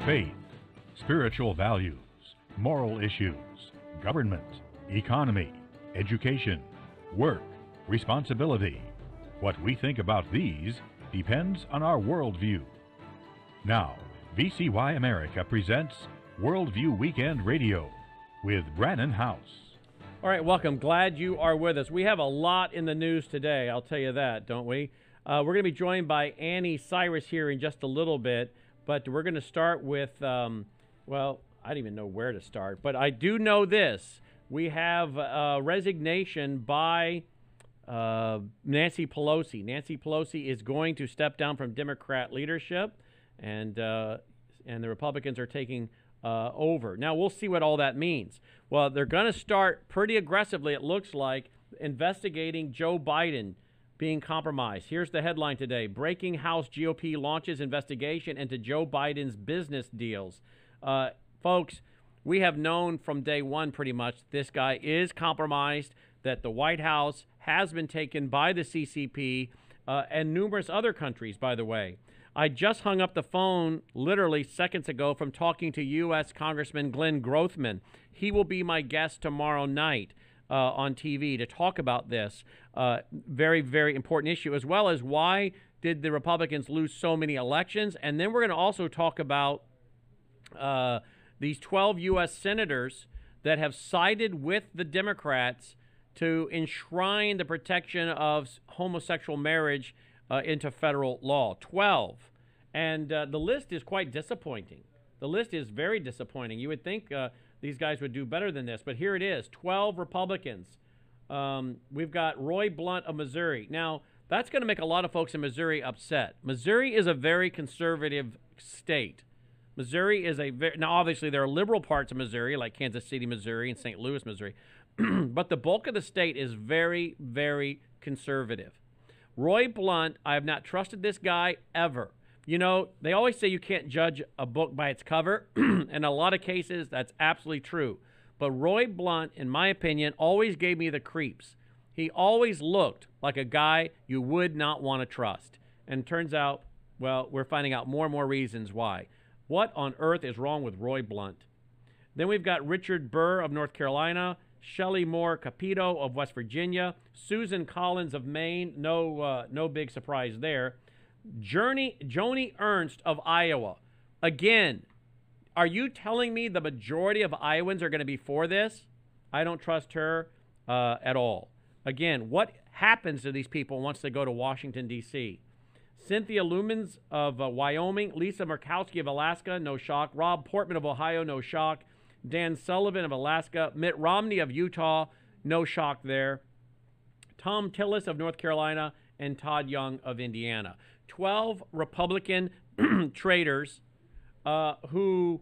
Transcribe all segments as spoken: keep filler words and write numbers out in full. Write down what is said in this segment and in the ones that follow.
faith, spiritual values, moral issues, government, economy, education, work, responsibility. What we think about these depends on our worldview. Now, V C Y America presents Worldview Weekend Radio with Brannon House. All right, welcome. Glad you are with us. We have a lot in the news today, I'll tell you that, don't we? Uh, we're going to be joined by Annie Cyrus here in just a little bit, but we're going to start with, um, well, I don't even know where to start, but I do know this. We have a resignation by uh, Nancy Pelosi. Nancy Pelosi is going to step down from Democrat leadership, and uh, and the Republicans are taking uh, over. Now, we'll see what all that means. Well, they're going to start pretty aggressively, it looks like, investigating Joe Biden being compromised. Here's the headline today. Breaking House G O P launches investigation into Joe Biden's business deals. Uh, folks, we have known from day one pretty much this guy is compromised, that the White House has been taken by the C C P uh, and numerous other countries, by the way. I just hung up the phone literally seconds ago from talking to U S Congressman Glenn Grothman. He will be my guest tomorrow night uh, on T V to talk about this uh, very, very important issue, as well as why did the Republicans lose so many elections. And then we're going to also talk about uh, these twelve U S senators that have sided with the Democrats to enshrine the protection of homosexual marriage Uh, into federal law. twelve. And uh, the list is quite disappointing. The list is very disappointing. You would think uh, these guys would do better than this, but here it is, twelve Republicans. Um, we've got Roy Blunt of Missouri. Now, that's going to make a lot of folks in Missouri upset. Missouri is a very conservative state. Missouri is a very, now obviously there are liberal parts of Missouri, like Kansas City, Missouri, and Saint Louis, Missouri, but the bulk of the state is very, very conservative. Roy Blunt, I have not trusted this guy ever. You know, they always say you can't judge a book by its cover. In a lot of cases, that's absolutely true. But Roy Blunt, in my opinion, always gave me the creeps. He always looked like a guy you would not want to trust. And turns out, well, we're finding out more and more reasons why. What on earth is wrong with Roy Blunt? Then we've got Richard Burr of North Carolina, Shelley Moore Capito of West Virginia, Susan Collins of Maine, no uh, no big surprise there. Journey, Joni Ernst of Iowa. Again, are you telling me the majority of Iowans are going to be for this? I don't trust her uh, at all. Again, what happens to these people once they go to Washington, D C? Cynthia Lumens of uh, Wyoming, Lisa Murkowski of Alaska, no shock. Rob Portman of Ohio, no shock. Dan Sullivan of Alaska, Mitt Romney of Utah, no shock there. Tom Tillis of North Carolina, and Todd Young of Indiana. twelve Republican traitors uh, who,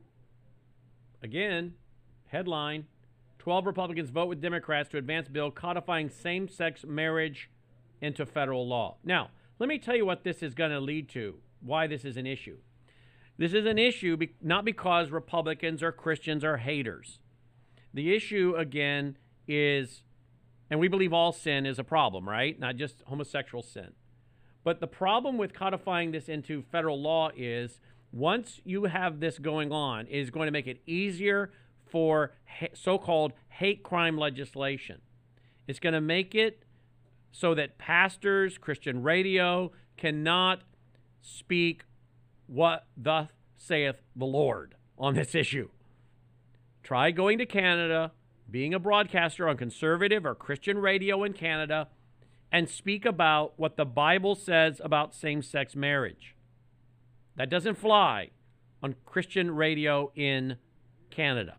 again, headline, twelve Republicans vote with Democrats to advance bill codifying same-sex marriage into federal law. Now, let me tell you what this is going to lead to, why this is an issue. This is an issue be- not because Republicans or Christians are haters. The issue, again, is, and we believe all sin is a problem, right? Not just homosexual sin. But the problem with codifying this into federal law is once you have this going on, it is going to make it easier for ha- so-called hate crime legislation. It's going to make it so that pastors, Christian radio, cannot speak what thus saith the Lord on this issue. Try going to Canada, being a broadcaster on conservative or Christian radio in Canada, and speak about what the Bible says about same-sex marriage. That doesn't fly on Christian radio in Canada.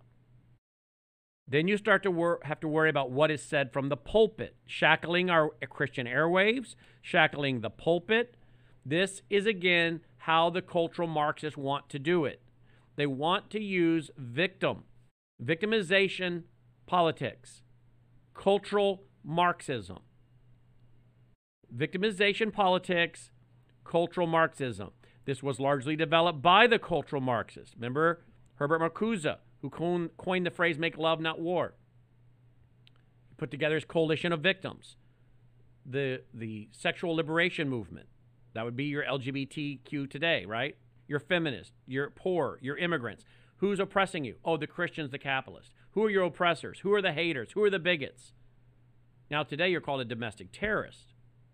Then you start to wor- have to worry about what is said from the pulpit, shackling our Christian airwaves, shackling the pulpit. This is, again, how the cultural Marxists want to do it. They want to use victim, victimization politics, cultural Marxism. Victimization politics, cultural Marxism. This was largely developed by the cultural Marxists. Remember Herbert Marcuse, who coined the phrase "make love, not war." He put together his coalition of victims. The, the sexual liberation movement. That would be your L G B T Q today, right? You're feminist. You're poor. You're immigrants. Who's oppressing you? Oh, the Christians, the capitalists. Who are your oppressors? Who are the haters? Who are the bigots? Now, today you're called a domestic terrorist.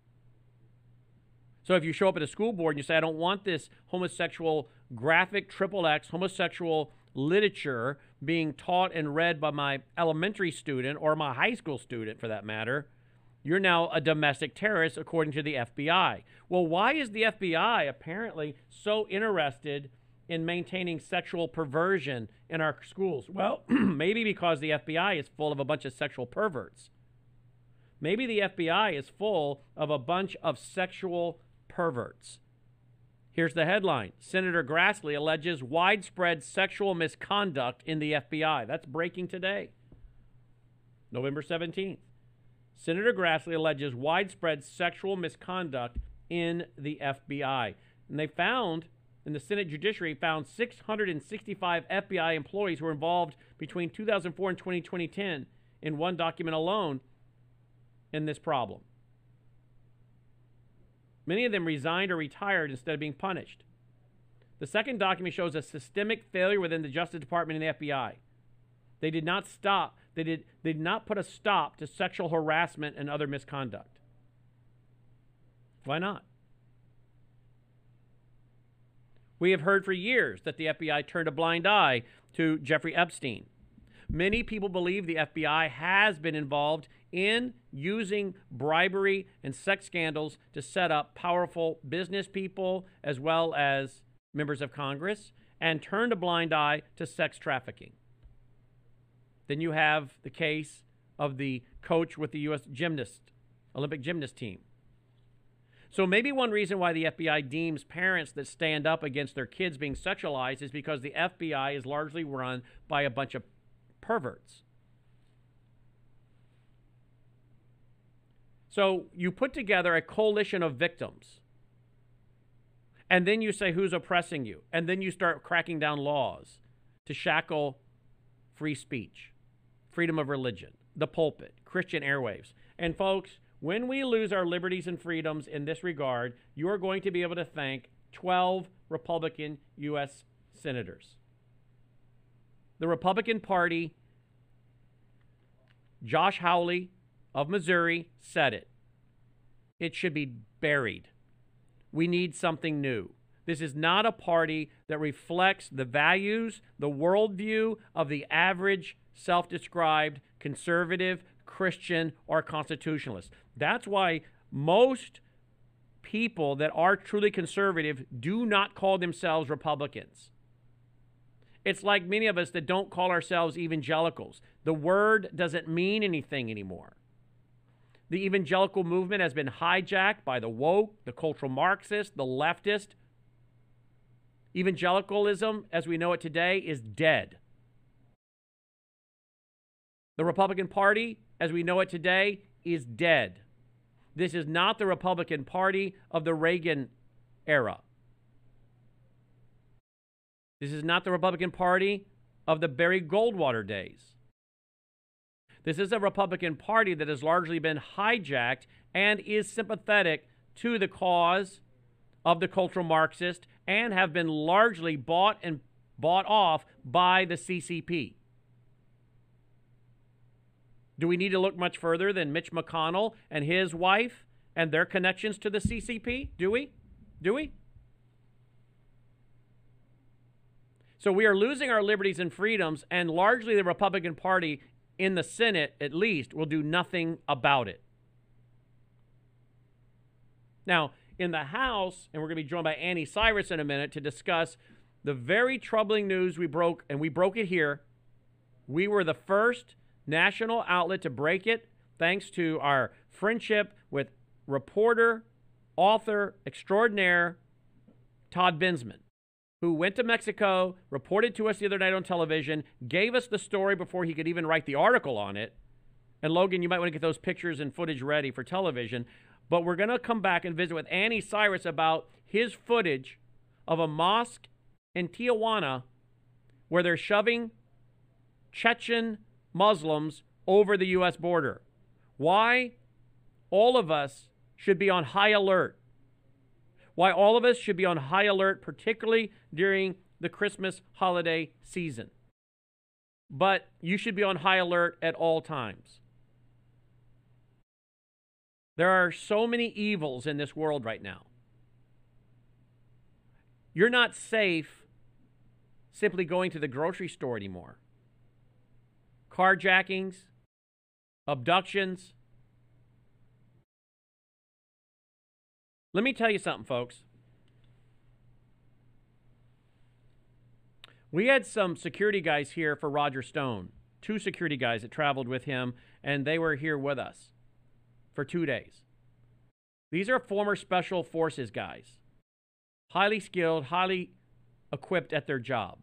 So if you show up at a school board and you say, I don't want this homosexual graphic triple X homosexual literature being taught and read by my elementary student or my high school student for that matter, you're now a domestic terrorist according to the F B I. Well, why is the F B I apparently so interested in maintaining sexual perversion in our schools? Well, maybe because the F B I is full of a bunch of sexual perverts. Maybe the F B I is full of a bunch of sexual perverts. Here's the headline. Senator Grassley alleges widespread sexual misconduct in the F B I. That's breaking today, November seventeenth. Senator Grassley alleges widespread sexual misconduct in the F B I. And they found, and the Senate Judiciary found six hundred sixty-five F B I employees who were involved between two thousand four and twenty ten in one document alone in this problem. Many of them resigned or retired instead of being punished. The second document shows a systemic failure within the Justice Department and the F B I. They did not stop, they did, they did not put a stop to sexual harassment and other misconduct. Why not? We have heard for years that the F B I turned a blind eye to Jeffrey Epstein. Many people believe the F B I has been involved in using bribery and sex scandals to set up powerful business people as well as members of Congress and turned a blind eye to sex trafficking. Then you have the case of the coach with the U S gymnast, Olympic gymnast team. So maybe one reason why the F B I deems parents that stand up against their kids being sexualized is because the F B I is largely run by a bunch of perverts. So you put together a coalition of victims, and then you say who's oppressing you, and then you start cracking down laws to shackle free speech, freedom of religion, the pulpit, Christian airwaves. And folks, when we lose our liberties and freedoms in this regard, you are going to be able to thank twelve Republican U S senators. The Republican Party, Josh Hawley of Missouri, said it. It should be buried. We need something new. This is not a party that reflects the values, the worldview of the average self-described conservative, Christian, or constitutionalist. That's why most people that are truly conservative do not call themselves Republicans. It's like many of us that don't call ourselves evangelicals. The word doesn't mean anything anymore. The evangelical movement has been hijacked by the woke, the cultural Marxist, the leftist. Evangelicalism, as we know it today, is dead. The Republican Party, as we know it today, is dead. This is not the Republican Party of the Reagan era. This is not the Republican Party of the Barry Goldwater days. This is a Republican Party that has largely been hijacked and is sympathetic to the cause of the cultural Marxist and have been largely bought and bought off by the C C P. Do we need to look much further than Mitch McConnell and his wife and their connections to the C C P? Do we? Do we? So we are losing our liberties and freedoms, and largely the Republican Party in the Senate, at least, will do nothing about it. Now, in the House, and we're going to be joined by Annie Cyrus in a minute to discuss the very troubling news we broke, and we broke it here. We were the first national outlet to break it, thanks to our friendship with reporter, author extraordinaire Todd Bensman, who went to Mexico, reported to us the other night on television, gave us the story before he could even write the article on it. And Logan, you might want to get those pictures and footage ready for television. But we're going to come back and visit with Annie Cyrus about his footage of a mosque in Tijuana where they're shoving Chechen Muslims over the U S border. Why all of us should be on high alert. why all of us should be on high alert, particularly during the Christmas holiday season. But you should be on high alert at all times. There are so many evils in this world right now. You're not safe simply going to the grocery store anymore. Carjackings, abductions. Let me tell you something, folks. We had some security guys here for Roger Stone, two security guys that traveled with him, and they were here with us for two days. These are former Special Forces guys, highly skilled, highly equipped at their job.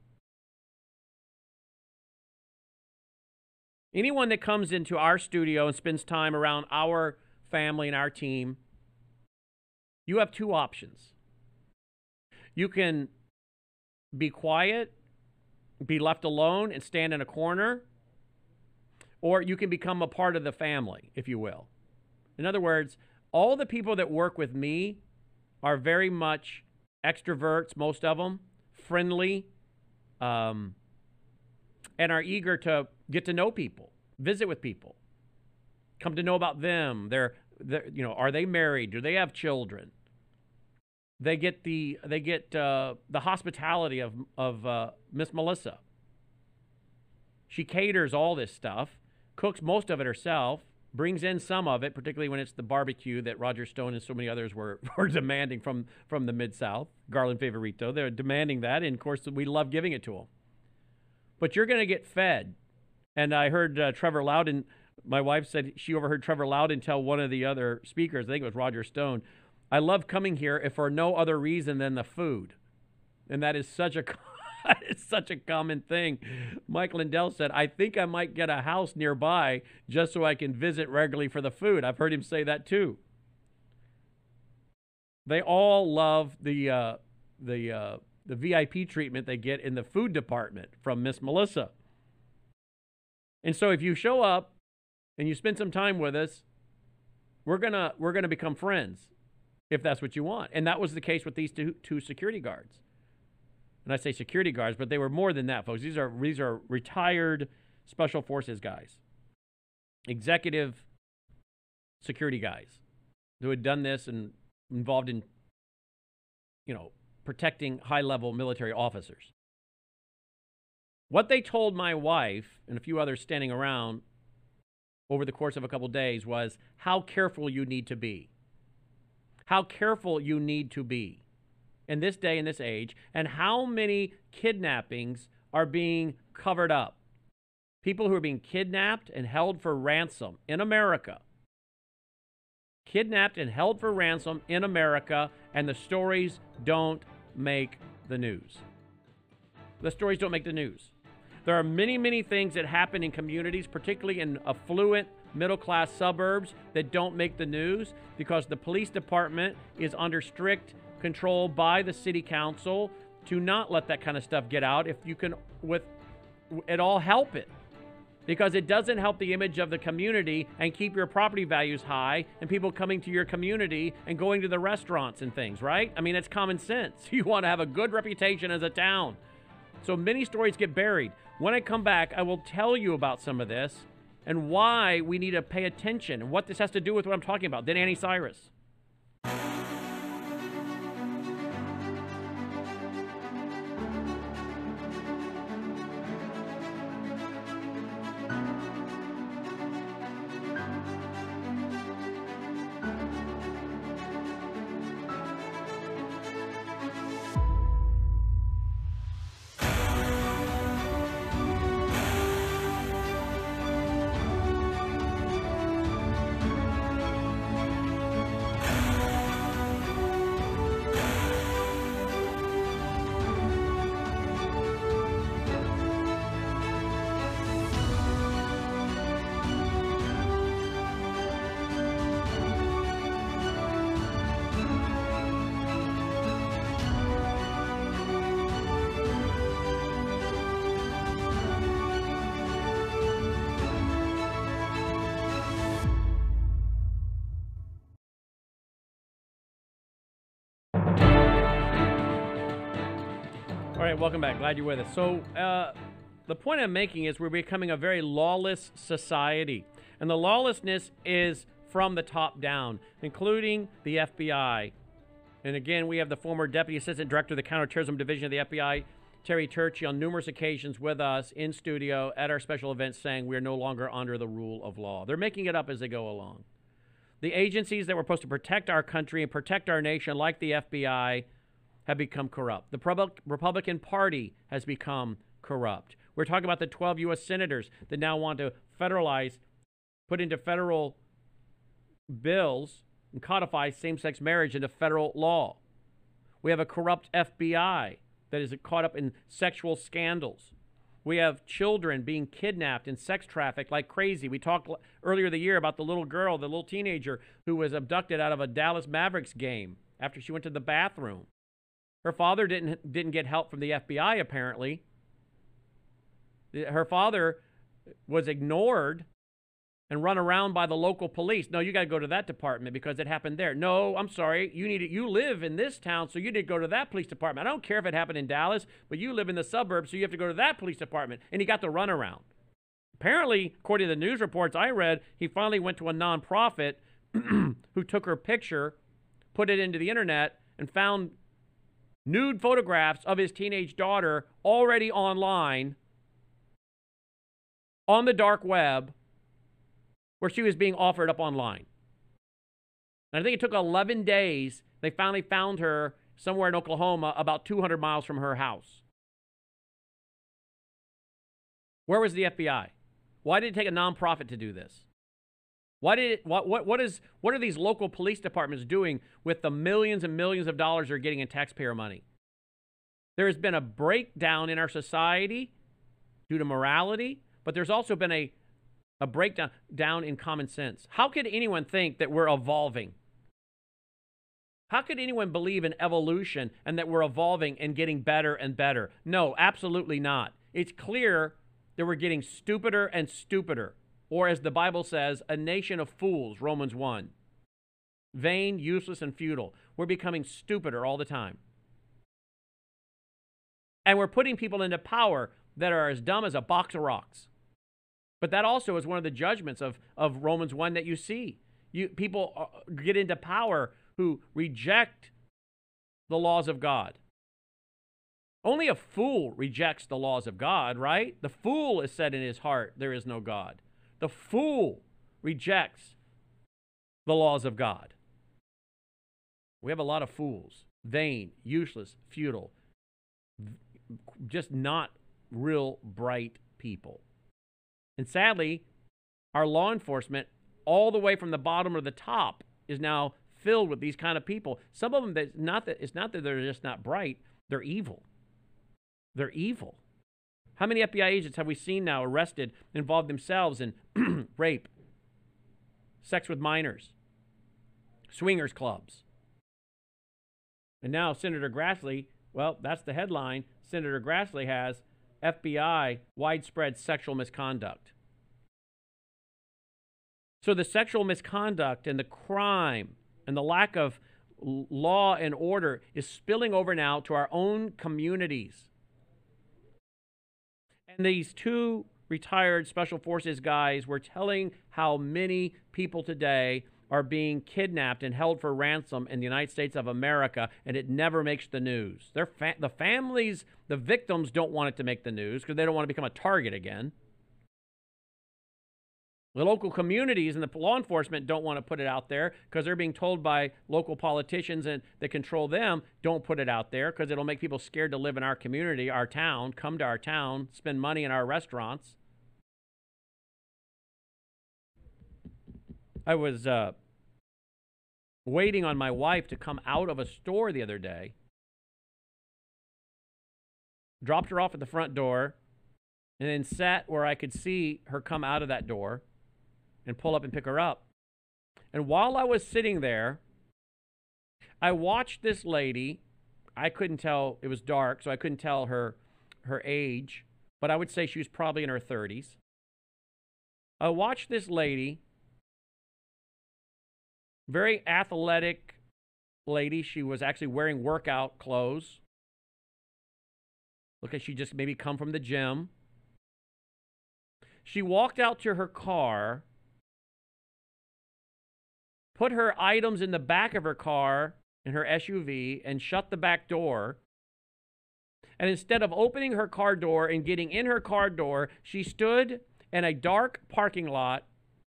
Anyone that comes into our studio and spends time around our family and our team, you have two options. You can be quiet, be left alone and stand in a corner, or you can become a part of the family, if you will. In other words, all the people that work with me are very much extroverts, most of them, friendly, um, and are eager to get to know people, visit with people, come to know about them. They're, they're you know, are they married? Do they have children? They get the they get uh, the hospitality of of uh, Miss Melissa. She caters all this stuff, cooks most of it herself, brings in some of it, particularly when it's the barbecue that Roger Stone and so many others were, were demanding from, from the Mid-South, Garland Favorito. They're demanding that, and of course we love giving it to them. But you're going to get fed. And I heard uh, Trevor Loudon, my wife said she overheard Trevor Loudon tell one of the other speakers, I think it was Roger Stone, I love coming here if for no other reason than the food. And that is such a it's such a common thing. Mike Lindell said, I think I might get a house nearby just so I can visit regularly for the food. I've heard him say that too. They all love the uh, the uh, the V I P treatment they get in the food department from Miss Melissa. And so if you show up and you spend some time with us, we're gonna we're gonna become friends, if that's what you want. And that was the case with these two, two security guards. And I say security guards, but they were more than that, folks. These are these are retired Special Forces guys, executive security guys who had done this and involved in, you know, protecting high-level military officers. What they told my wife and a few others standing around over the course of a couple of days was how careful you need to be. How careful you need to be in this day and this age, and how many kidnappings are being covered up. People who are being kidnapped and held for ransom in America. Kidnapped and held for ransom in America, and the stories don't make the news. The stories don't make the news. There are many, many things that happen in communities, particularly in affluent middle-class suburbs, that don't make the news because the police department is under strict control by the city council to not let that kind of stuff get out if you can with it all help it, because it doesn't help the image of the community and keep your property values high and people coming to your community and going to the restaurants and things, right? I mean, it's common sense. You want to have a good reputation as a town. So many stories get buried. When I come back, I will tell you about some of this and why we need to pay attention and what this has to do with what I'm talking about. Then Annie Cyrus. right, welcome back. Glad you're with us. So, uh, the point I'm making is we're becoming a very lawless society. And the lawlessness is from the top down, including the F B I. And again, we have the former Deputy Assistant Director of the Counterterrorism Division of the F B I, Terry Turchi, on numerous occasions with us in studio at our special events saying we are no longer under the rule of law. They're making it up as they go along. The agencies that were supposed to protect our country and protect our nation, like the F B I, have become corrupt. The Republican Party has become corrupt. We're talking about the twelve U S senators that now want to federalize, put into federal bills and codify same-sex marriage into federal law. We have a corrupt F B I that is caught up in sexual scandals. We have children being kidnapped and sex trafficked like crazy. We talked earlier the year about the little girl, the little teenager who was abducted out of a Dallas Mavericks game after she went to the bathroom. Her father didn't didn't get help from the F B I, apparently. Her father was ignored and run around by the local police. No, you got to go to that department because it happened there. No, I'm sorry. You need to, you live in this town, so you need to go to that police department. I don't care if it happened in Dallas, but you live in the suburbs, so you have to go to that police department. And he got the runaround. Apparently, according to the news reports I read, he finally went to a nonprofit who took her picture, put it into the internet, and found nude photographs of his teenage daughter already online on the dark web, where she was being offered up online. And I think it took eleven days. They finally found her somewhere in Oklahoma, about two hundred miles from her house. Where was the F B I? Why did it take a nonprofit to do this? Why did it, what, what, what, is, what are these local police departments doing with the millions and millions of dollars they're getting in taxpayer money? There has been a breakdown in our society due to morality, but there's also been a, a breakdown down in common sense. How could anyone think that we're evolving? How could anyone believe in evolution and that we're evolving and getting better and better? No, absolutely not. It's clear that we're getting stupider and stupider. Or as the Bible says, a nation of fools, Romans one. Vain, useless, and futile. We're becoming stupider all the time. And we're putting people into power that are as dumb as a box of rocks. But that also is one of the judgments of, of Romans one that you see. You, people get into power who reject the laws of God. Only a fool rejects the laws of God, right? The fool has said in his heart, there is no God. The fool rejects the laws of God. We have a lot of fools. Vain, useless, futile. Just not real bright people. And sadly, our law enforcement, all the way from the bottom to the top, is now filled with these kind of people. Some of them, that's not that, it's not that they're just not bright, they're evil. They're evil. How many F B I agents have we seen now arrested, involved themselves in rape, sex with minors, swingers clubs? And now Senator Grassley, well, that's the headline. Senator Grassley has F B I widespread sexual misconduct. So the sexual misconduct and the crime and the lack of law and order is spilling over now to our own communities. And these two retired Special Forces guys were telling how many people today are being kidnapped and held for ransom in the United States of America, and it never makes the news. Their fa- the families, the victims don't want it to make the news because they don't want to become a target again. The local communities and the law enforcement don't want to put it out there because they're being told by local politicians and that control them, don't put it out there because it'll make people scared to live in our community, our town, come to our town, spend money in our restaurants. I was uh, waiting on my wife to come out of a store the other day, dropped her off at the front door, and then sat where I could see her come out of that door and pull up and pick her up. And while I was sitting there, I watched this lady. I couldn't tell, it was dark, so I couldn't tell her her age, but I would say she was probably in her thirties. I watched this lady, very athletic lady. She was actually wearing workout clothes. Looked like she just maybe come from the gym. She walked out to her car, put her items in the back of her car, in her S U V, and shut the back door. And instead of opening her car door and getting in her car door, she stood in a dark parking lot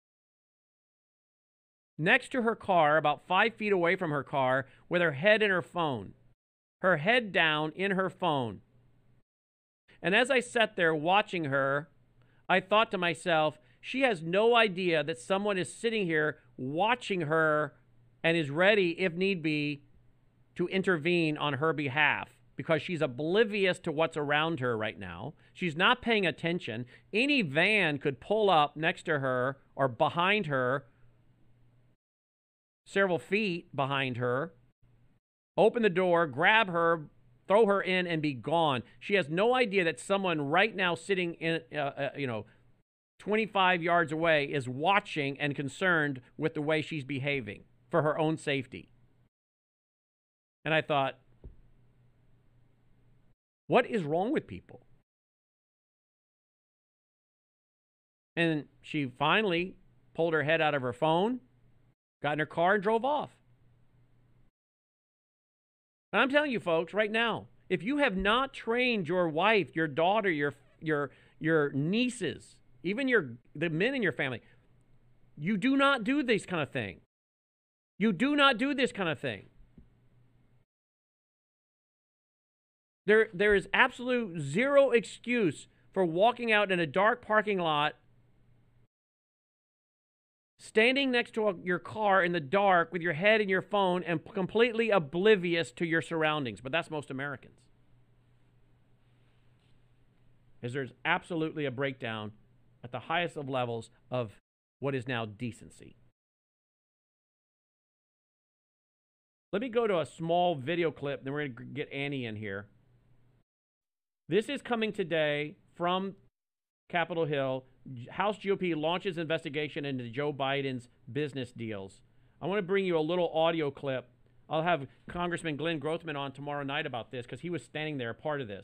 next to her car, about five feet away from her car, with her head in her phone. Her head down in her phone. And as I sat there watching her, I thought to myself, she has no idea that someone is sitting here watching her and is ready, if need be, to intervene on her behalf because she's oblivious to what's around her right now. She's not paying attention. Any van could pull up next to her or behind her, several feet behind her, open the door, grab her, throw her in, and be gone. She has no idea that someone right now sitting in, uh, uh, you know, twenty-five yards away is watching and concerned with the way she's behaving for her own safety. And I thought, what is wrong with people? And she finally pulled her head out of her phone, got in her car, and drove off. And I'm telling you, folks, right now, if you have not trained your wife, your daughter, your your your nieces, even your the men in your family, you do not do this kind of thing. You do not do this kind of thing. There, there is absolute zero excuse for walking out in a dark parking lot, standing next to a, your car in the dark with your head in your phone and completely oblivious to your surroundings. But that's most Americans. Is there's absolutely a breakdown at the highest of levels of what is now decency. Let me go to a small video clip, then we're going to get Annie in here. This is coming today from Capitol Hill. House G O P launches investigation into Joe Biden's business deals. I want to bring you a little audio clip. I'll have Congressman Glenn Grothman on tomorrow night about this because he was standing there, part of this.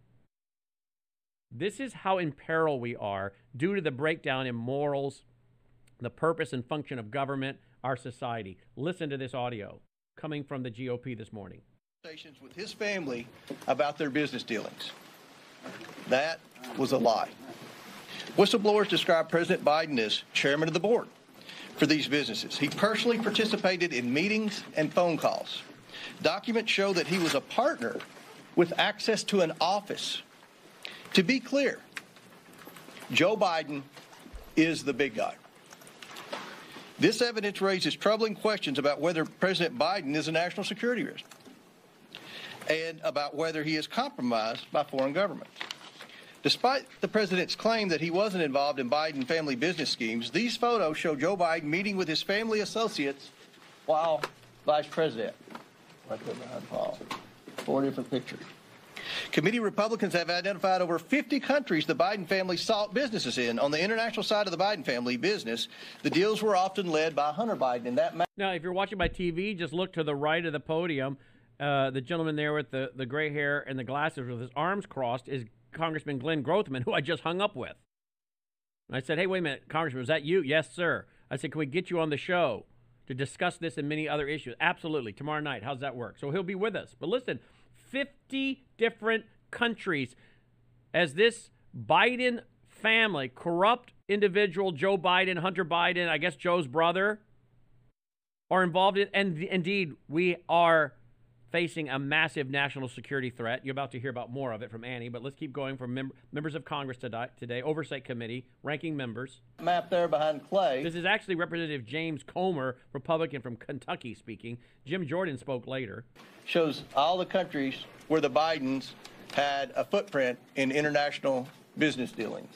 This is how in peril we are due to the breakdown in morals, the purpose and function of government, our society. Listen to this audio coming from the G O P this morning. Conversations with his family about their business dealings. That was a lie. Whistleblowers described President Biden as chairman of the board for these businesses. He personally participated in meetings and phone calls. Documents show that he was a partner with access to an office. To be clear, Joe Biden is the big guy. This evidence raises troubling questions about whether President Biden is a national security risk and about whether he is compromised by foreign governments. Despite the president's claim that he wasn't involved in Biden family business schemes, these photos show Joe Biden meeting with his family associates while vice president. Right there behind Paul. Four different pictures. Committee Republicans have identified over fifty countries the Biden family sought businesses in. On the international side of the Biden family business, the deals were often led by Hunter Biden. And that now, if you're watching by T V, just look to the right of the podium. Uh, the gentleman there with the, the gray hair and the glasses with his arms crossed is Congressman Glenn Grothman, who I just hung up with. And I said, hey, wait a minute, Congressman, is that you? Yes, sir. I said, can we get you on the show to discuss this and many other issues? Absolutely. Tomorrow night. How's that work? So he'll be with us. But listen, fifty different countries as this Biden family, corrupt individual, Joe Biden, Hunter Biden, I guess Joe's brother, are involved in, and indeed, we are facing a massive national security threat. You're about to hear about more of it from Annie, but let's keep going from mem- members of Congress today, today, Oversight Committee, ranking members. Map there behind Clay. This is actually Representative James Comer, Republican from Kentucky, speaking. Jim Jordan spoke later. Shows all the countries where the Bidens had a footprint in international business dealings.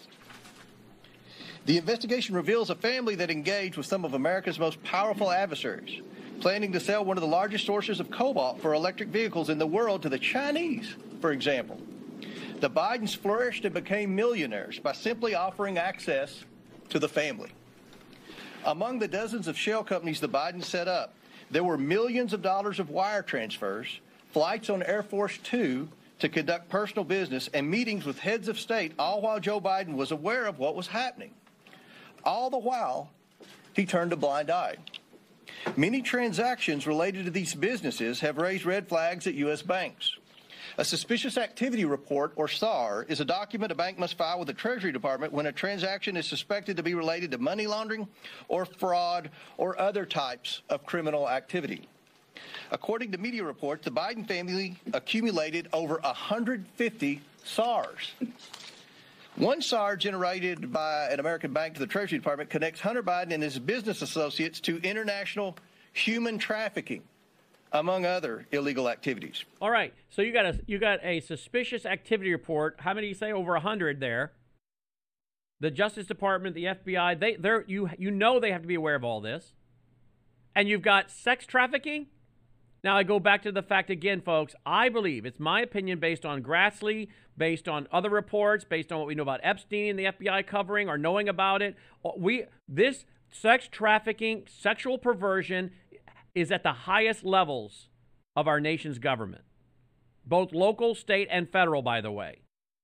The investigation reveals a family that engaged with some of America's most powerful adversaries, planning to sell one of the largest sources of cobalt for electric vehicles in the world to the Chinese, for example. The Bidens flourished and became millionaires by simply offering access to the family. Among the dozens of shell companies the Bidens set up, there were millions of dollars of wire transfers, flights on Air Force Two, to conduct personal business and meetings with heads of state, all while Joe Biden was aware of what was happening. All the while, he turned a blind eye. Many transactions related to these businesses have raised red flags at U S banks. A suspicious activity report, or S A R, is a document a bank must file with the Treasury Department when a transaction is suspected to be related to money laundering or fraud or other types of criminal activity. According to media reports, the Biden family accumulated over one hundred fifty S A Rs. One S A R generated by an American bank to the Treasury Department connects Hunter Biden and his business associates to international human trafficking, among other illegal activities. All right, so you got a you got a suspicious activity report. How many do you say? Over a hundred there. The Justice Department, the F B I, they they're you you know they have to be aware of all this. And you've got sex trafficking. Now I go back to the fact again, folks. I believe it's my opinion based on Grassley, based on other reports, based on what we know about Epstein and the F B I covering or knowing about it. We this sex trafficking, sexual perversion is at the highest levels of our nation's government, both local, state, and federal, by the way.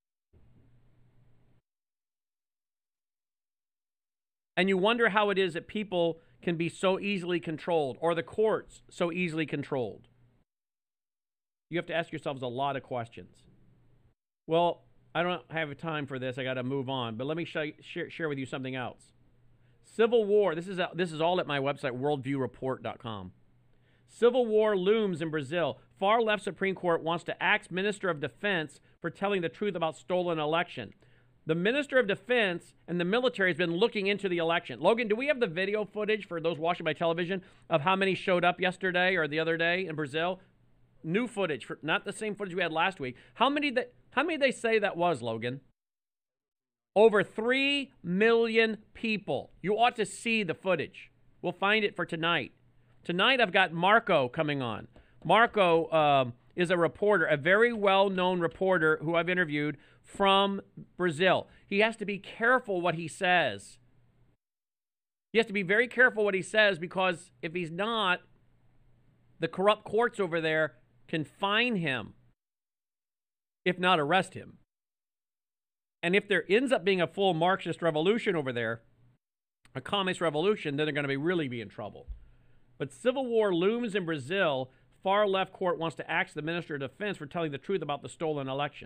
And you wonder how it is that people can be so easily controlled, or the courts so easily controlled. You have to ask yourselves a lot of questions. Well, I don't have time for this. I got to move on. But let me show, share, share with you something else. Civil war. This is a, this is all at my website, worldview report dot com. Civil war looms in Brazil. Far-left Supreme Court wants to axe Minister of Defense for telling the truth about stolen election. The Minister of Defense and the military has been looking into the election. Logan, do we have the video footage for those watching by television of how many showed up yesterday or the other day in Brazil? New footage, for, not the same footage we had last week. How many that? How many they say that was, Logan? Over three million people. You ought to see the footage. We'll find it for tonight. Tonight I've got Marco coming on. Marco um, is a reporter, a very well-known reporter who I've interviewed from Brazil. He has to be careful what he says. He has to be very careful what he says because if he's not, the corrupt courts over there can fine him, if not arrest him. And if there ends up being a full Marxist revolution over there, a communist revolution, then they're going to be really be in trouble. But civil war looms in Brazil. Far-left court wants to axe the Minister of Defense for telling the truth about the stolen election.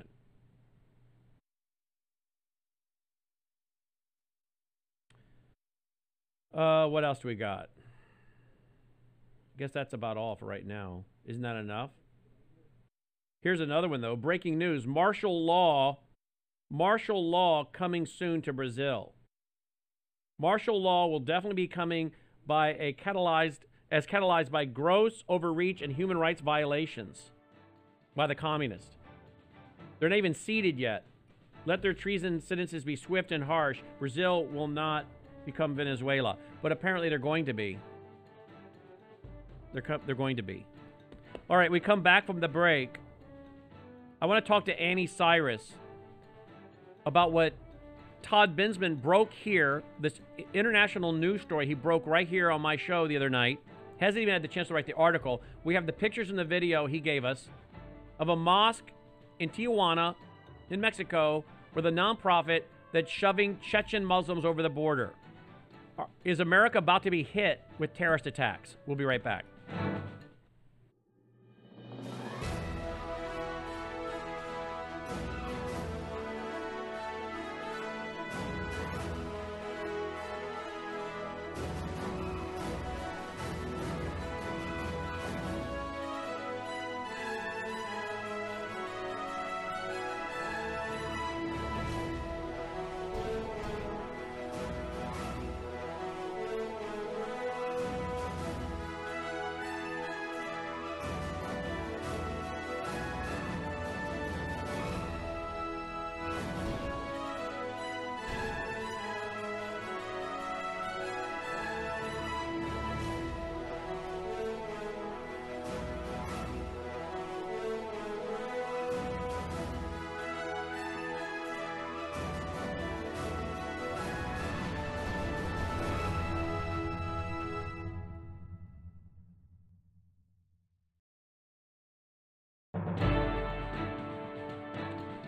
Uh, what else do we got? I guess that's about all for right now. Isn't that enough? Here's another one, though. Breaking news. Martial law. Martial law coming soon to Brazil. Martial law will definitely be coming by a catalyzed, as catalyzed by gross overreach and human rights violations by the communists. They're not even seated yet. Let their treason sentences be swift and harsh. Brazil will not become Venezuela. But apparently they're going to be. They're, co- they're going to be. All right, we come back from the break. I want to talk to Annie Cyrus about what Todd Bensman broke here, this international news story he broke right here on my show the other night. Hasn't even had the chance to write the article. We have the pictures and the video he gave us of a mosque in Tijuana, in Mexico, with a nonprofit that's shoving Chechen Muslims over the border. Is America about to be hit with terrorist attacks? We'll be right back.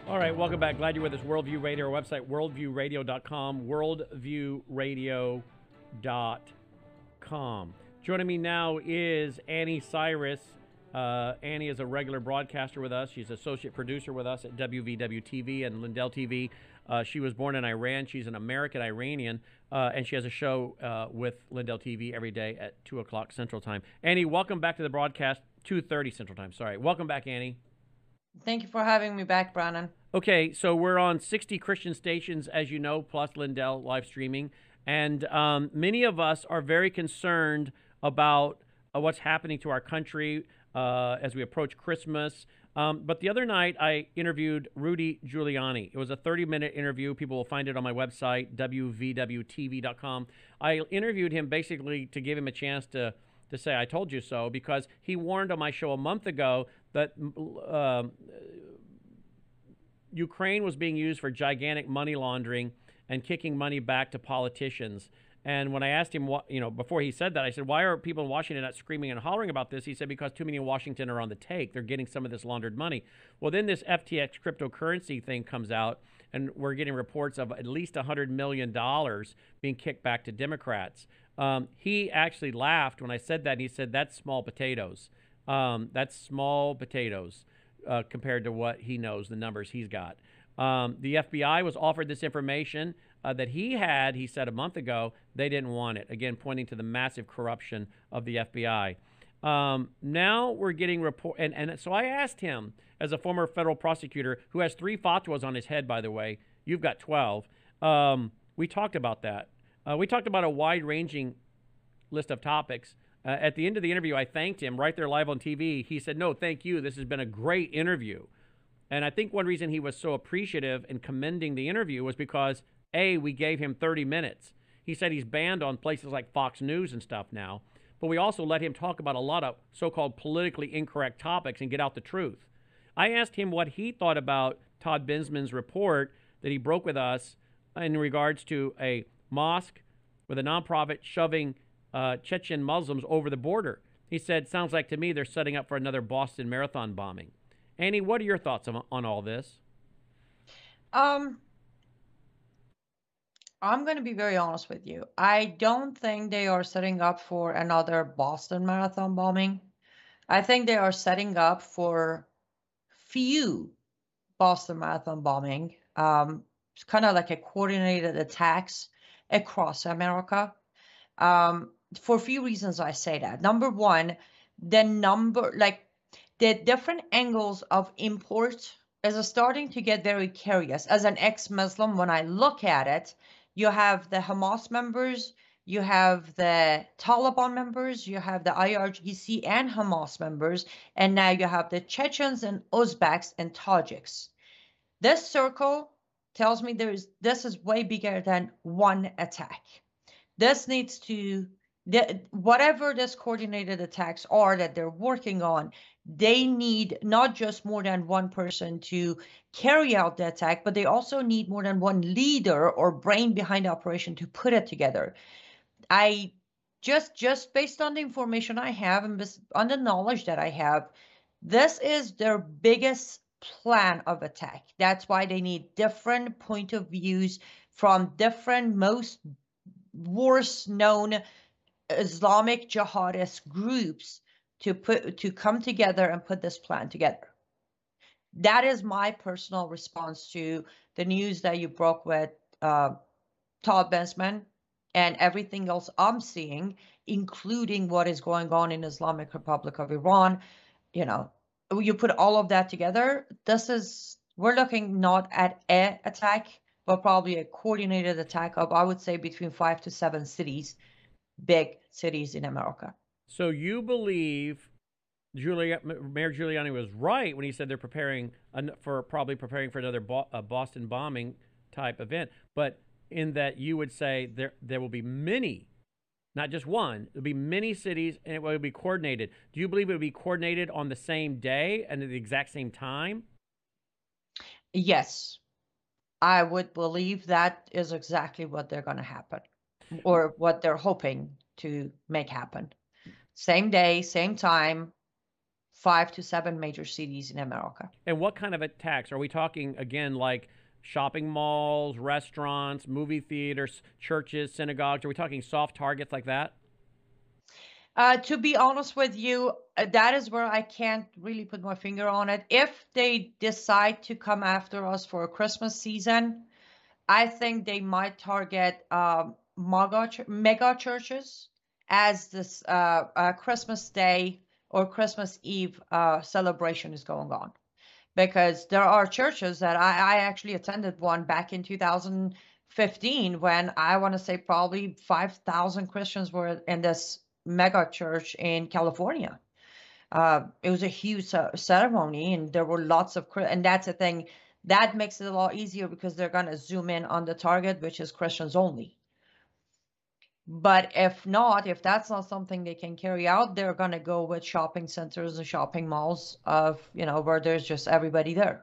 All right, welcome back. Glad you're with us. Worldview Radio, our website, worldview radio dot com, worldview radio dot com. Joining me now is Annie Cyrus. Uh, Annie is a regular broadcaster with us. She's associate producer with us at W V W T V and Lindell T V. Uh, she was born in Iran. She's an American Iranian, uh, and she has a show uh, with Lindell T V every day at two o'clock Central Time. Annie, welcome back to the broadcast, two thirty Central Time. Sorry. Welcome back, Annie. Thank you for having me back, Brannon. Okay, so we're on sixty Christian stations, as you know, plus Lindell live streaming. And um, many of us are very concerned about uh, what's happening to our country uh, as we approach Christmas. Um, but the other night, I interviewed Rudy Giuliani. It was a thirty-minute interview. People will find it on my website, W V W T V dot com. I interviewed him basically to give him a chance to, to say, I told you so, because he warned on my show a month ago that uh, Ukraine was being used for gigantic money laundering and kicking money back to politicians. And when I asked him, what, you know, before he said that, I said, why are people in Washington not screaming and hollering about this? He said, because too many in Washington are on the take. They're getting some of this laundered money. Well, then this F T X cryptocurrency thing comes out, and we're getting reports of at least one hundred million dollars being kicked back to Democrats. Um, he actually laughed when I said that, and he said, that's small potatoes. Um, that's small potatoes uh, compared to what he knows, the numbers he's got. Um, the F B I was offered this information uh, that he had, he said a month ago. They didn't want it. Again, pointing to the massive corruption of the F B I. Um, now we're getting report, and, and so I asked him, as a former federal prosecutor who has three fatwas on his head, by the way, you've got twelve. Um, we talked about that. Uh, we talked about a wide-ranging list of topics. Uh, at the end of the interview, I thanked him right there live on T V. He said, no, thank you. This has been a great interview. And I think one reason he was so appreciative and commending the interview was because, A, we gave him thirty minutes. He said he's banned on places like Fox News and stuff now. But we also let him talk about a lot of so-called politically incorrect topics and get out the truth. I asked him what he thought about Todd Bensman's report that he broke with us in regards to a mosque with a nonprofit shoving uh, Chechen Muslims over the border. He said, sounds like to me they're setting up for another Boston Marathon bombing. Annie, what are your thoughts on, on all this? Um, I'm going to be very honest with you. I don't think they are setting up for another Boston Marathon bombing. I think they are setting up for few Boston Marathon bombing. Um, it's kind of like a coordinated attacks across America. Um, for a few reasons I say that. Number one, the number, like the different angles of import is starting to get very curious. As an ex-Muslim, when I look at it, you have the Hamas members, you have the Taliban members, you have the I R G C and Hamas members, and now you have the Chechens and Uzbeks and Tajiks. This circle tells me there is this is way bigger than one attack. This needs to, the, whatever this coordinated attacks are that they're working on, they need not just more than one person to carry out the attack, but they also need more than one leader or brain behind the operation to put it together. I just, just based on the information I have and on the knowledge that I have, this is their biggest plan of attack. That's why they need different point of views from different, most worst known Islamic jihadist groups to put to come together and put this plan together. That is my personal response to the news that you broke with uh, Todd Bensman and everything else I'm seeing, including what is going on in Islamic Republic of Iran. You know, you put all of that together, this is, we're looking not at a attack, but probably a coordinated attack of, I would say, between five to seven cities, big cities in America. So you believe Giulia, Mayor Giuliani was right when he said they're preparing for probably preparing for another Bo uh, Boston bombing type event, but in that you would say there there will be many, not just one, there'll be many cities, and it will be coordinated. Do you believe it will be coordinated on the same day and at the exact same time? Yes, I would believe that is exactly what they're going to happen, or what they're hoping to make happen. Same day, same time, five to seven major cities in America. And what kind of attacks? Are we talking, again, like shopping malls, restaurants, movie theaters, churches, synagogues? Are we talking soft targets like that? Uh, to be honest with you, uh, that is where I can't really put my finger on it. If they decide to come after us for a Christmas season, I think they might target um, mega, mega churches as this uh, uh, Christmas Day or Christmas Eve uh, celebration is going on. Because there are churches that I, I actually attended one back in two thousand fifteen when I want to say probably five thousand Christians were in this mega church in California. Uh, it was a huge uh, ceremony, and there were lots of, and that's the thing that makes it a lot easier because they're going to zoom in on the target, which is Christians only. But if not, if that's not something they can carry out, they're going to go with shopping centers and shopping malls of, you know, where there's just everybody there.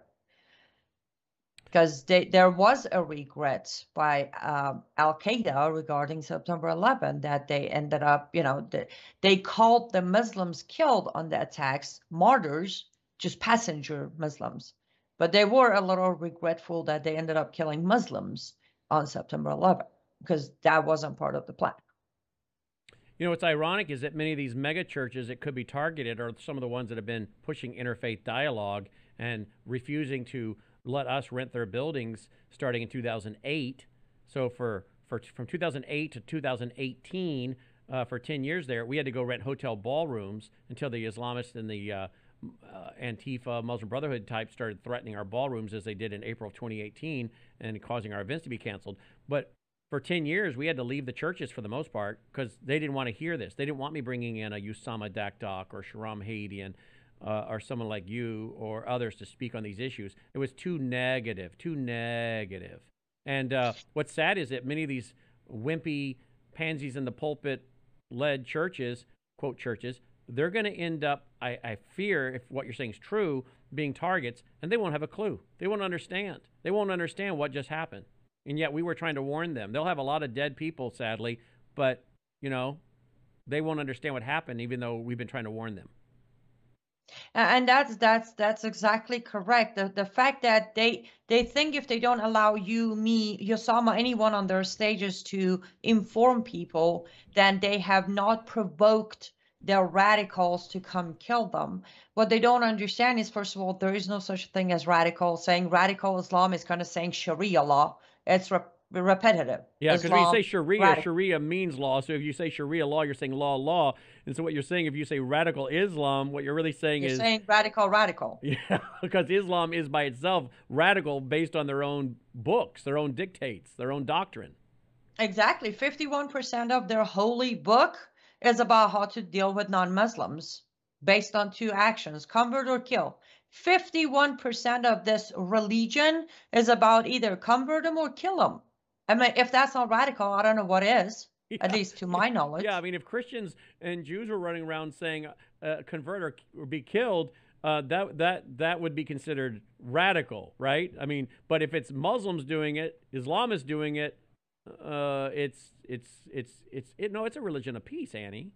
Because there was a regret by um, Al-Qaeda regarding September eleventh that they ended up, you know, the, they called the Muslims killed on the attacks martyrs, just passenger Muslims. But they were a little regretful that they ended up killing Muslims on September eleventh because that wasn't part of the plan. You know, what's ironic is that many of these mega churches that could be targeted are some of the ones that have been pushing interfaith dialogue and refusing to let us rent their buildings starting in two thousand eight. So for, for from two thousand eight to two thousand eighteen, uh, for ten years there, we had to go rent hotel ballrooms until the Islamists and the uh, uh, Antifa, Muslim Brotherhood type started threatening our ballrooms as they did in April of twenty eighteen and causing our events to be canceled. But for ten years, we had to leave the churches for the most part because they didn't want to hear this. They didn't want me bringing in a Usama Dakdok or Shahram Hadian uh, or someone like you or others to speak on these issues. It was too negative, too negative. And uh, what's sad is that many of these wimpy pansies in the pulpit-led churches, quote churches, they're going to end up, I, I fear, if what you're saying is true, being targets, and they won't have a clue. They won't understand. They won't understand what just happened. And yet we were trying to warn them. They'll have a lot of dead people, sadly, but, you know, they won't understand what happened, even though we've been trying to warn them. And that's that's that's exactly correct. The the fact that they they think if they don't allow you, me, Usama, anyone on their stages to inform people, then they have not provoked their radicals to come kill them. What they don't understand is, first of all, there is no such thing as radical. Saying radical Islam is kind of saying Sharia law. It's re repetitive. Yeah, because when you say Sharia, radical. Sharia means law. So if you say Sharia law, you're saying law, law. And so what you're saying, if you say radical Islam, what you're really saying you're is... saying radical, radical. Yeah, because Islam is by itself radical based on their own books, their own dictates, their own doctrine. Exactly. fifty-one percent of their holy book is about how to deal with non-Muslims based on two actions, convert or kill. fifty-one percent of this religion is about either convert them or kill them. I mean, if that's not radical, I don't know what is, yeah. At least to my knowledge. Yeah, I mean, if Christians and Jews were running around saying uh, convert or, or be killed, uh, that, that, that would be considered radical, right? I mean, but if it's Muslims doing it, Islamists doing it, uh, it's, it's, it's, it's, it, no, it's a religion of peace, Annie.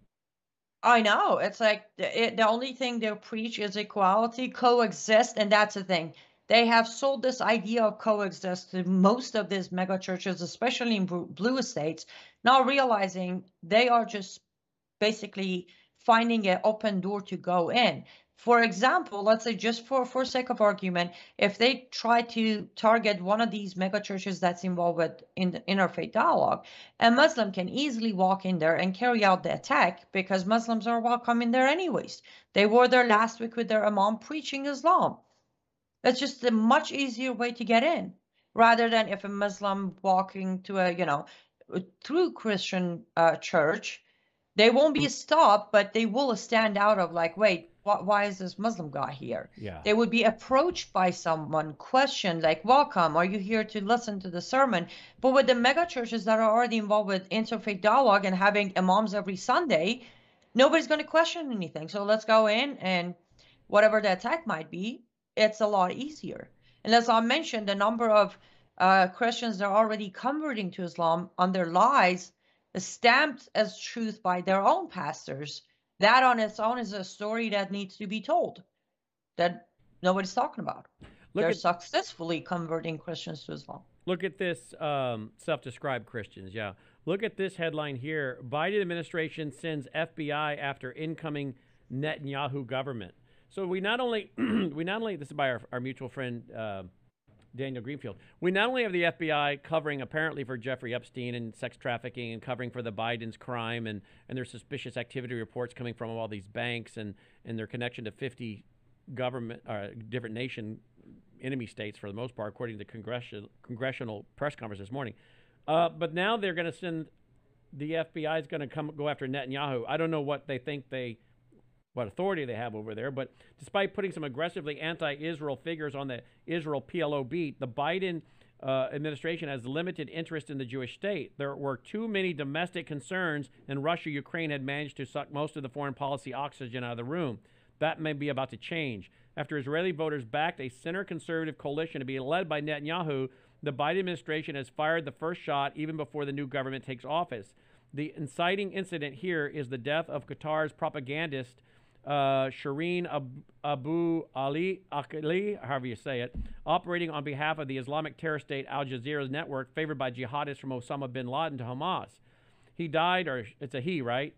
I know. It's like the, it, the only thing they preach is equality, coexist, and that's the thing. They have sold this idea of coexist to most of these mega churches, especially in blue estates, not realizing they are just basically finding an open door to go in. For example, let's say just for, for sake of argument, if they try to target one of these mega churches that's involved with in the interfaith dialogue, a Muslim can easily walk in there and carry out the attack because Muslims are welcome in there anyways. They were there last week with their imam preaching Islam. That's just a much easier way to get in, rather than if a Muslim walking to a, you know, through Christian uh, church, they won't be stopped, but they will stand out of like, wait, wh why is this Muslim guy here? Yeah. They would be approached by someone, questioned, like, welcome, are you here to listen to the sermon? But with the mega churches that are already involved with interfaith dialogue and having imams every Sunday, nobody's going to question anything. So let's go in, and whatever the attack might be, it's a lot easier. And as I mentioned, the number of uh, Christians that are already converting to Islam on their lies is stamped as truth by their own pastors. that on its own is a story that needs to be told, that nobody's talking about. Look They're at, successfully converting Christians to Islam. Look at this, um, self-described Christians, yeah. Look at this headline here. Biden administration sends F B I after incoming Netanyahu government. So we not only, we not only, this is by our, our mutual friend, uh, Daniel Greenfield. We not only have the F B I covering apparently for Jeffrey Epstein and sex trafficking and covering for the Biden's crime and, and their suspicious activity reports coming from all these banks and, and their connection to fifty government, uh, different nation enemy states for the most part, according to the congressional, congressional press conference this morning. Uh, but now they're going to send, the F B I is going to come go after Netanyahu. I don't know what they think they, what authority they have over there, but despite putting some aggressively anti-Israel figures on the Israel P L O beat, the Biden uh, administration has limited interest in the Jewish state. There were too many domestic concerns, and Russia, Ukraine had managed to suck most of the foreign policy oxygen out of the room. That may be about to change. After Israeli voters backed a center-conservative coalition to be led by Netanyahu, the Biden administration has fired the first shot even before the new government takes office. The inciting incident here is the death of Qatar's propagandist, uh, Shireen Ab- Abu Ali Akhili, however you say it, operating on behalf of the Islamic terror state Al Jazeera's network, favored by jihadists from Osama bin Laden to Hamas. He died, or it's a he, right?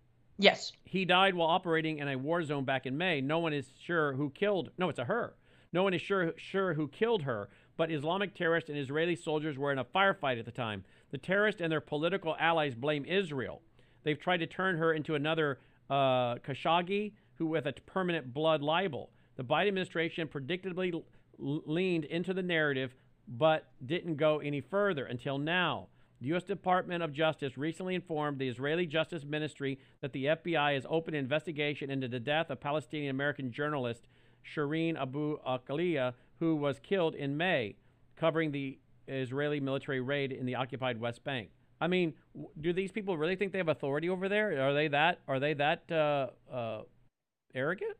Yes. He died while operating in a war zone back in May. No one is sure who killed, no, it's a her. No one is sure, sure who killed her, but Islamic terrorists and Israeli soldiers were in a firefight at the time. The terrorists and their political allies blame Israel. They've tried to turn her into another uh, Khashoggi, who with a permanent blood libel. The Biden administration predictably l- leaned into the narrative, but didn't go any further until now. The U S Department of Justice recently informed the Israeli Justice Ministry that the F B I has opened an investigation into the death of Palestinian-American journalist Shireen Abu Akleh, who was killed in May, covering the Israeli military raid in the occupied West Bank. I mean, w- do these people really think they have authority over there? Are they that? Are they that uh, uh, arrogant?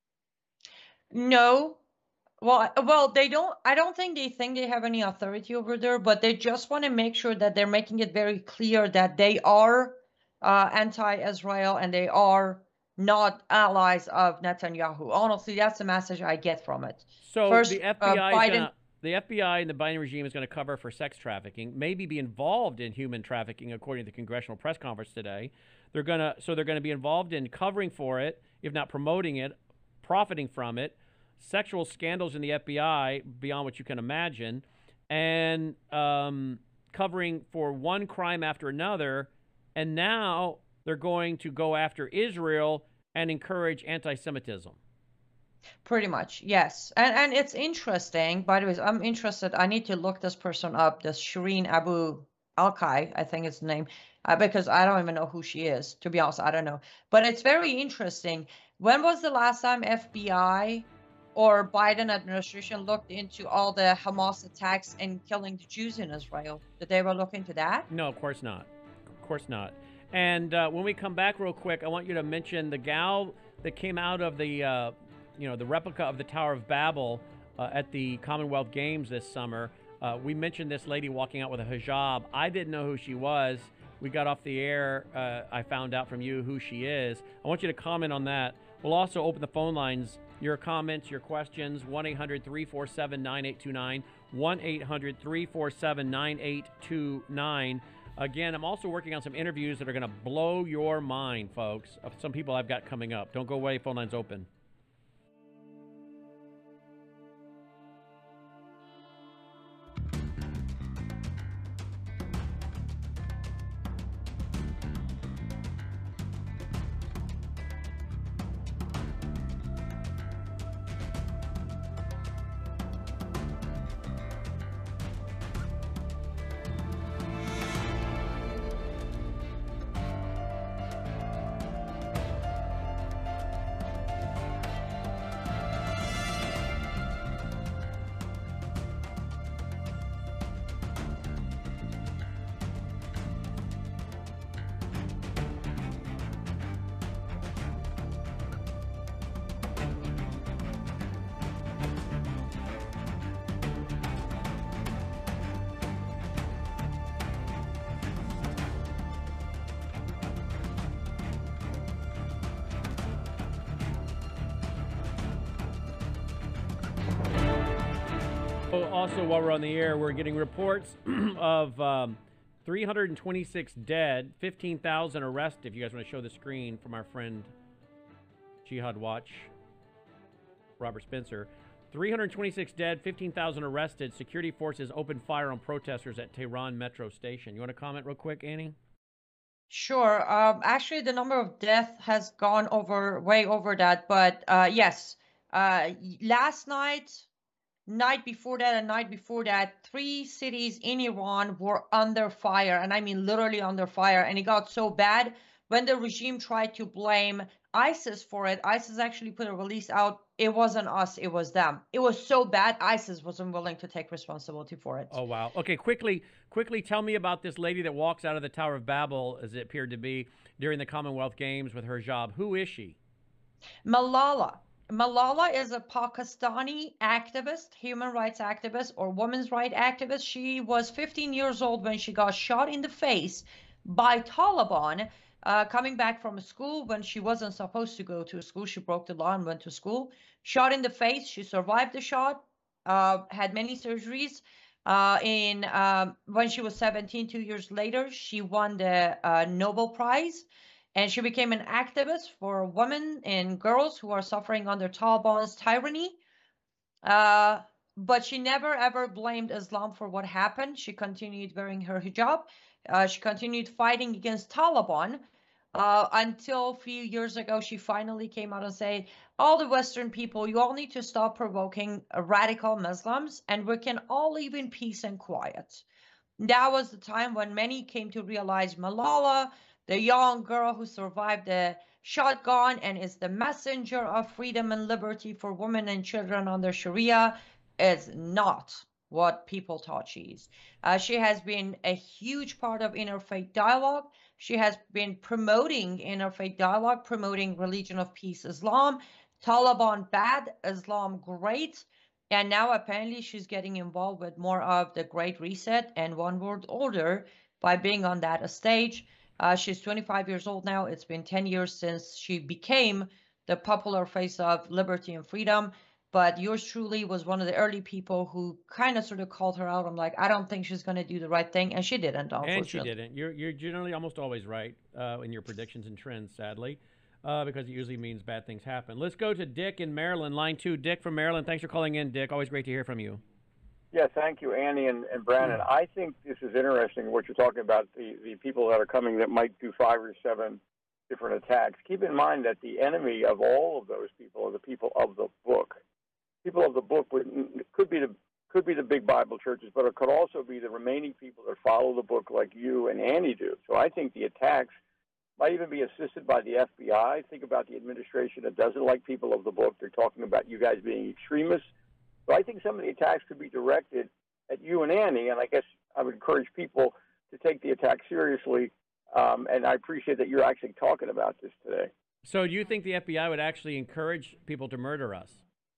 No. Well, well, they don't. I don't think they think they have any authority over there, but they just want to make sure that they're making it very clear that they are uh, anti-Israel and they are not allies of Netanyahu. Honestly, that's the message I get from it. So First, the F B I uh, is Biden. gonna, the F B I and the Biden regime is going to cover for sex trafficking, maybe be involved in human trafficking, according to the congressional press conference today. They're gonna so they're going to be involved in covering for it, if not promoting it, profiting from it. Sexual scandals in the F B I beyond what you can imagine, and um, covering for one crime after another, and now they're going to go after Israel and encourage anti-Semitism. Pretty much, yes. And and it's interesting. By the way, I'm interested. I need to look this person up, this Shireen Abu Alkai, I think is the name, uh, because I don't even know who she is. To be honest, I don't know. But it's very interesting. When was the last time F B I or Biden administration looked into all the Hamas attacks and killing the Jews in Israel? Did they ever look into that? No, of course not. Of course not. And uh, when we come back real quick, I want you to mention the gal that came out of the, uh, you know, the replica of the Tower of Babel uh, at the Commonwealth Games this summer. Uh, we mentioned this lady walking out with a hijab. I didn't know who she was. We got off the air. Uh, I found out from you who she is. I want you to comment on that. We'll also open the phone lines. Your comments, your questions, one eight hundred three four seven nine eight two nine, one eight hundred three four seven nine eight two nine. Again, I'm also working on some interviews that are going to blow your mind, folks, of some people I've got coming up. Don't go away. Phone lines open. also, while we're on the air, we're getting reports of um, three hundred twenty-six dead, fifteen thousand arrested. If you guys want to show the screen from our friend Jihad Watch, Robert Spencer. three hundred twenty-six dead, fifteen thousand arrested. Security forces opened fire on protesters at Tehran metro station. You want to comment real quick, Annie? Sure. Um, actually, the number of deaths has gone over way over that. But uh, yes, uh, last night, night before that, and night before that, three cities in Iran were under fire, and I mean literally under fire. And it got so bad when the regime tried to blame ISIS for it. ISIS actually put a release out. It wasn't us, it was them. It was so bad, ISIS wasn't willing to take responsibility for it. Oh, wow. Okay, quickly, quickly tell me about this lady that walks out of the Tower of Babel, as it appeared to be, during the Commonwealth Games with her hijab. Who is she? Malala. Malala is a Pakistani activist, human rights activist, or women's rights activist. She was fifteen years old when she got shot in the face by Taliban. Uh, coming back from school when she wasn't supposed to go to school. She broke the law and went to school. Shot in the face. She survived the shot, uh, had many surgeries. Uh, in um, when she was seventeen, two years later, she won the uh, Nobel Prize. And she became an activist for women and girls who are suffering under Taliban's tyranny. Uh, but she never ever blamed Islam for what happened. She continued wearing her hijab. Uh, she continued fighting against Taliban uh, until a few years ago, she finally came out and said, all the Western people, you all need to stop provoking uh, radical Muslims, and we can all live in peace and quiet. That was the time when many came to realize Malala, the young girl who survived the shotgun and is the messenger of freedom and liberty for women and children under Sharia, is not what people thought she is. Uh, she has been a huge part of interfaith dialogue. She has been promoting interfaith dialogue, promoting religion of peace, Islam, Taliban bad, Islam great. And now apparently she's getting involved with more of the Great Reset and One World Order by being on that stage. Uh, she's twenty-five years old now. It's been ten years since she became the popular face of liberty and freedom. But yours truly was one of the early people who kind of sort of called her out. I'm like, I don't think she's going to do the right thing. And she didn't, unfortunately. And she didn't. You're, you're generally almost always right uh, in your predictions and trends, sadly, uh, because it usually means bad things happen. Let's go to Dick in Maryland, line two. Dick from Maryland. Thanks for calling in, Dick. Always great to hear from you. Yeah, thank you, Annie and, and Brandon. I think this is interesting, what you're talking about, the, the people that are coming that might do five or seven different attacks. Keep in mind that the enemy of all of those people are the people of the book. People of the book would, could be the could be the big Bible churches, but it could also be the remaining people that follow the book like you and Annie do. So I think the attacks might even be assisted by the F B I. Think about the administration that doesn't like people of the book. They're talking about you guys being extremists. So I think some of the attacks could be directed at you and Annie, and I guess I would encourage people to take the attack seriously, um, and I appreciate that you're actually talking about this today. So do you think the F B I would actually encourage people to murder us?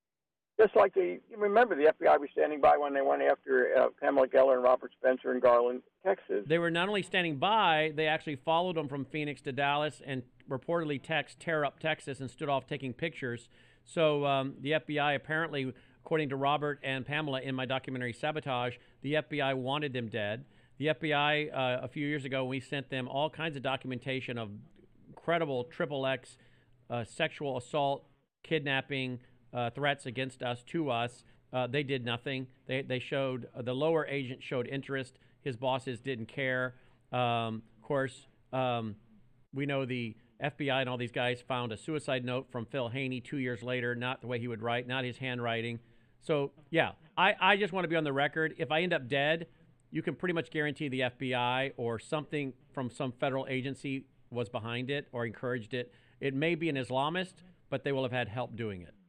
Just like the, you remember the F B I was standing by when they went after uh, Pamela Geller and Robert Spencer in Garland, Texas. They were not only standing by, they actually followed them from Phoenix to Dallas and reportedly text tear up Texas and stood off taking pictures. So um, the F B I apparently, according to Robert and Pamela in my documentary Sabotage, the F B I wanted them dead. The F B I, uh, a few years ago, we sent them all kinds of documentation of credible triple X uh, sexual assault, kidnapping, uh, threats against us, to us. Uh, they did nothing. They, they showed, uh, the lower agent showed interest. His bosses didn't care. Um, of course, um, we know the F B I and all these guys found a suicide note from Phil Haney two years later, not the way he would write, not his handwriting. So, yeah, I, I just want to be on the record. If I end up dead, you can pretty much guarantee the F B I or something from some federal agency was behind it or encouraged it. It may be an Islamist, but they will have had help doing it.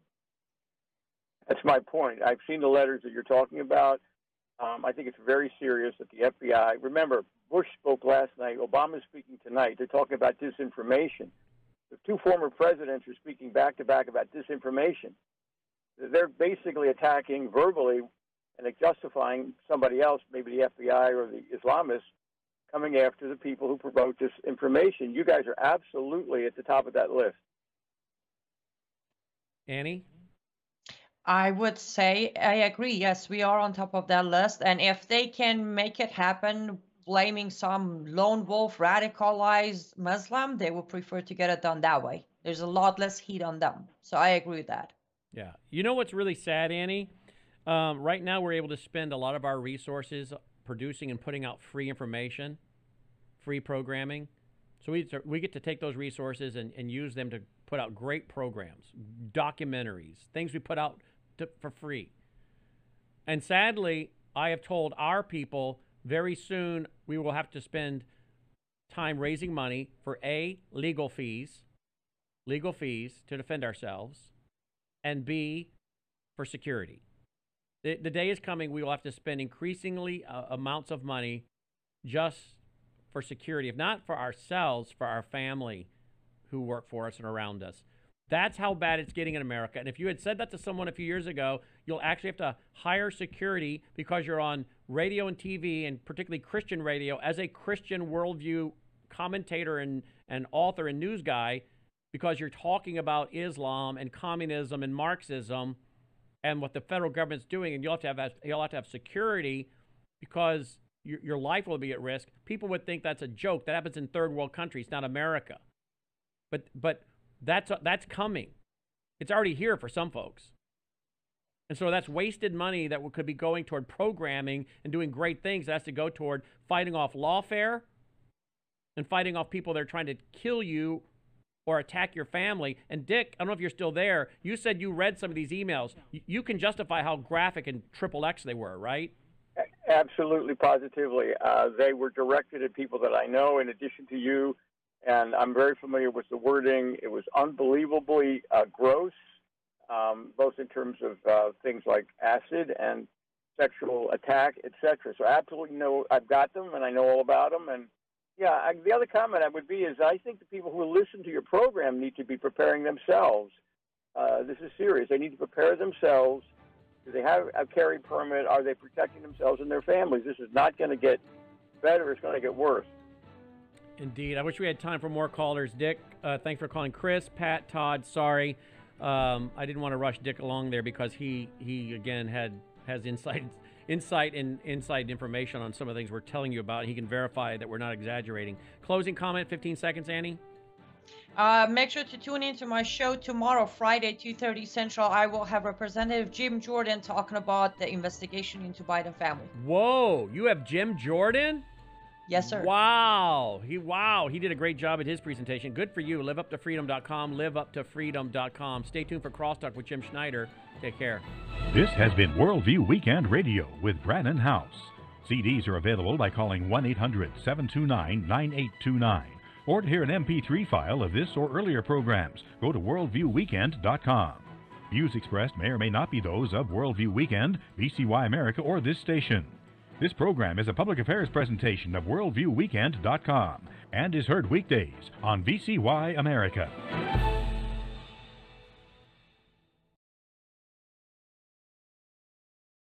That's my point. I've seen the letters that you're talking about. Um, I think it's very serious that the F B I, remember, Bush spoke last night, Obama's speaking tonight. They're talking about disinformation. The two former presidents are speaking back-to-back about disinformation. They're basically attacking verbally and justifying somebody else, maybe the F B I or the Islamists, coming after the people who promote this information. You guys are absolutely at the top of that list. Annie? I would say I agree. Yes, we are on top of that list. And if they can make it happen, blaming some lone wolf radicalized Muslim, they would prefer to get it done that way. There's a lot less heat on them. So I agree with that. Yeah. You know what's really sad, Annie? Um, right now, we're able to spend a lot of our resources producing and putting out free information, free programming. So we, we get to take those resources and, and use them to put out great programs, documentaries, things we put out to, for free. And sadly, I have told our people very soon we will have to spend time raising money for A, legal fees, legal fees to defend ourselves, and B, for security. The, the day is coming we will have to spend increasingly uh, amounts of money just for security, if not for ourselves, for our family who work for us and around us. That's how bad it's getting in America. And if you had said that to someone a few years ago, you'll actually have to hire security because you're on radio and T V, and particularly Christian radio, as a Christian worldview commentator and, and author and news guy, because you're talking about Islam and communism and Marxism and what the federal government's doing, and you'll have to have, you'll have, to have security because your, your life will be at risk. People would think that's a joke. That happens in third world countries, not America. But but that's that's coming. It's already here for some folks. And so that's wasted money that could be going toward programming and doing great things. That has to go toward fighting off lawfare and fighting off people that are trying to kill you or attack your family. And Dick, I don't know if you're still there. You said you read some of these emails. You can justify how graphic and triple X they were, right? Absolutely, positively. Uh, they were directed at people that I know in addition to you, and I'm very familiar with the wording. It was unbelievably uh, gross, um, both in terms of uh, things like acid and sexual attack, et cetera. So absolutely know I've got them, and I know all about them. And yeah, I, the other comment I would be is I think the people who listen to your program need to be preparing themselves. Uh, this is serious. They need to prepare themselves. Do they have a carry permit? Are they protecting themselves and their families? This is not going to get better. It's going to get worse. Indeed. I wish we had time for more callers. Dick, uh, thanks for calling. Chris, Pat, Todd, sorry. Um, I didn't want to rush Dick along there because he, he again, had has insight, insight and inside information on some of the things we're telling you about. He can verify that we're not exaggerating. Closing comment, fifteen seconds, Annie? Uh, make sure to tune into my show tomorrow, Friday, two thirty Central. I will have Representative Jim Jordan talking about the investigation into Biden family. Whoa, you have Jim Jordan? Yes, sir. Wow. He wow, he did a great job at his presentation. Good for you. live up to freedom dot com, live up to freedom dot com. Stay tuned for Crosstalk with Jim Schneider. Take care. This has been Worldview Weekend Radio with Brannon House. C Ds are available by calling one eight hundred, seven two nine, nine eight two nine. Or to hear an M P three file of this or earlier programs, go to worldview weekend dot com. Views expressed may or may not be those of Worldview Weekend, V C Y America, or this station. This program is a public affairs presentation of worldview weekend dot com and is heard weekdays on V C Y America.